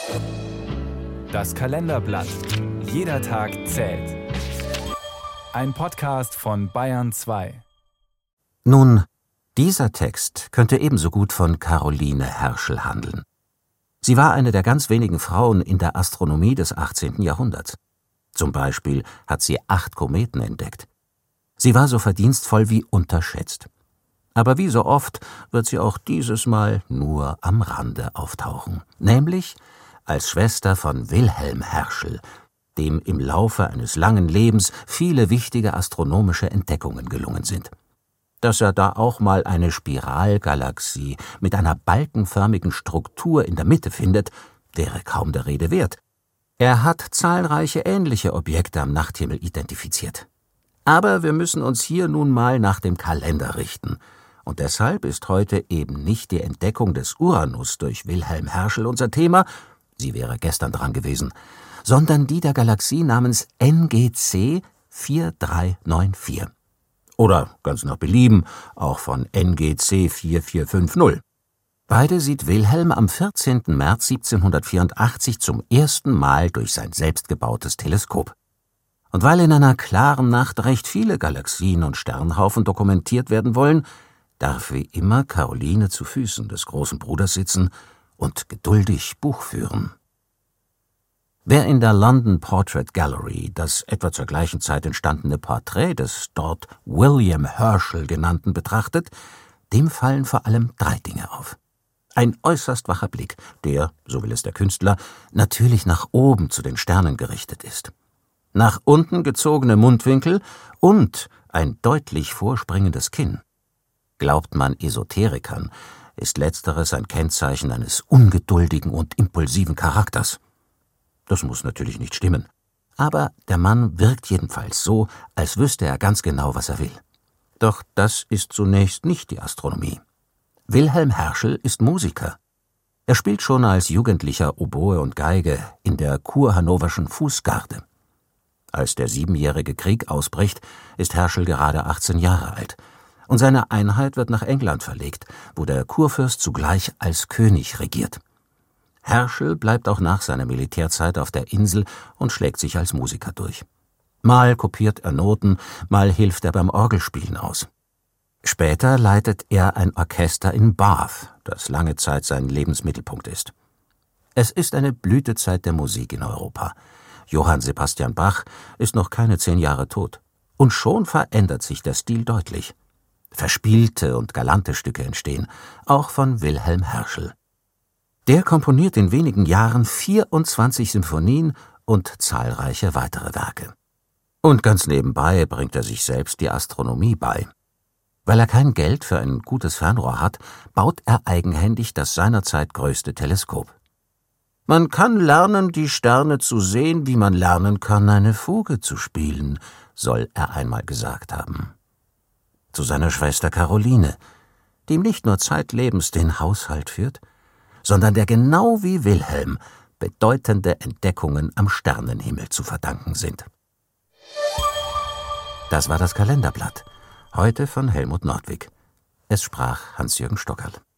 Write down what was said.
Das Kalenderblatt. Jeder Tag zählt. Ein Podcast von Bayern 2. Nun, dieser Text könnte ebenso gut von Caroline Herschel handeln. Sie war eine der ganz wenigen Frauen in der Astronomie des 18. Jahrhunderts. Zum Beispiel hat sie 8 Kometen entdeckt. Sie war so verdienstvoll wie unterschätzt. Aber wie so oft wird sie auch dieses Mal nur am Rande auftauchen. Nämlich als Schwester von Wilhelm Herschel, dem im Laufe eines langen Lebens viele wichtige astronomische Entdeckungen gelungen sind. Dass er da auch mal eine Spiralgalaxie mit einer balkenförmigen Struktur in der Mitte findet, wäre kaum der Rede wert. Er hat zahlreiche ähnliche Objekte am Nachthimmel identifiziert. Aber wir müssen uns hier nun mal nach dem Kalender richten. Und deshalb ist heute eben nicht die Entdeckung des Uranus durch Wilhelm Herschel unser Thema, sie wäre gestern dran gewesen, sondern die der Galaxie namens NGC 4394. Oder ganz nach Belieben auch von NGC 4450. Beide sieht Wilhelm am 14. März 1784 zum ersten Mal durch sein selbstgebautes Teleskop. Und weil in einer klaren Nacht recht viele Galaxien und Sternhaufen dokumentiert werden wollen, darf wie immer Caroline zu Füßen des großen Bruders sitzen und geduldig Buch führen. Wer in der London Portrait Gallery das etwa zur gleichen Zeit entstandene Porträt des dort William Herschel genannten betrachtet, dem fallen vor allem 3 Dinge auf. Ein äußerst wacher Blick, der, so will es der Künstler, natürlich nach oben zu den Sternen gerichtet ist. Nach unten gezogene Mundwinkel und ein deutlich vorspringendes Kinn. Glaubt man Esoterikern, ist letzteres ein Kennzeichen eines ungeduldigen und impulsiven Charakters. Das muss natürlich nicht stimmen. Aber der Mann wirkt jedenfalls so, als wüsste er ganz genau, was er will. Doch das ist zunächst nicht die Astronomie. Wilhelm Herschel ist Musiker. Er spielt schon als Jugendlicher Oboe und Geige in der kurhannoverschen Fußgarde. Als der 7-jährige Krieg ausbricht, ist Herschel gerade 18 Jahre alt. Und seine Einheit wird nach England verlegt, wo der Kurfürst zugleich als König regiert. Herschel bleibt auch nach seiner Militärzeit auf der Insel und schlägt sich als Musiker durch. Mal kopiert er Noten, mal hilft er beim Orgelspielen aus. Später leitet er ein Orchester in Bath, das lange Zeit sein Lebensmittelpunkt ist. Es ist eine Blütezeit der Musik in Europa. Johann Sebastian Bach ist noch keine 10 Jahre tot. Und schon verändert sich der Stil deutlich. Verspielte und galante Stücke entstehen, auch von Wilhelm Herschel. Der komponiert in wenigen Jahren 24 Symphonien und zahlreiche weitere Werke. Und ganz nebenbei bringt er sich selbst die Astronomie bei. Weil er kein Geld für ein gutes Fernrohr hat, baut er eigenhändig das seinerzeit größte Teleskop. Man kann lernen, die Sterne zu sehen, wie man lernen kann, eine Fuge zu spielen, soll er einmal gesagt haben. Zu seiner Schwester Caroline, die ihm nicht nur zeitlebens den Haushalt führt, sondern der genau wie Wilhelm bedeutende Entdeckungen am Sternenhimmel zu verdanken sind. Das war das Kalenderblatt, heute von Helmut Nordwig. Es sprach Hans-Jürgen Stockerl.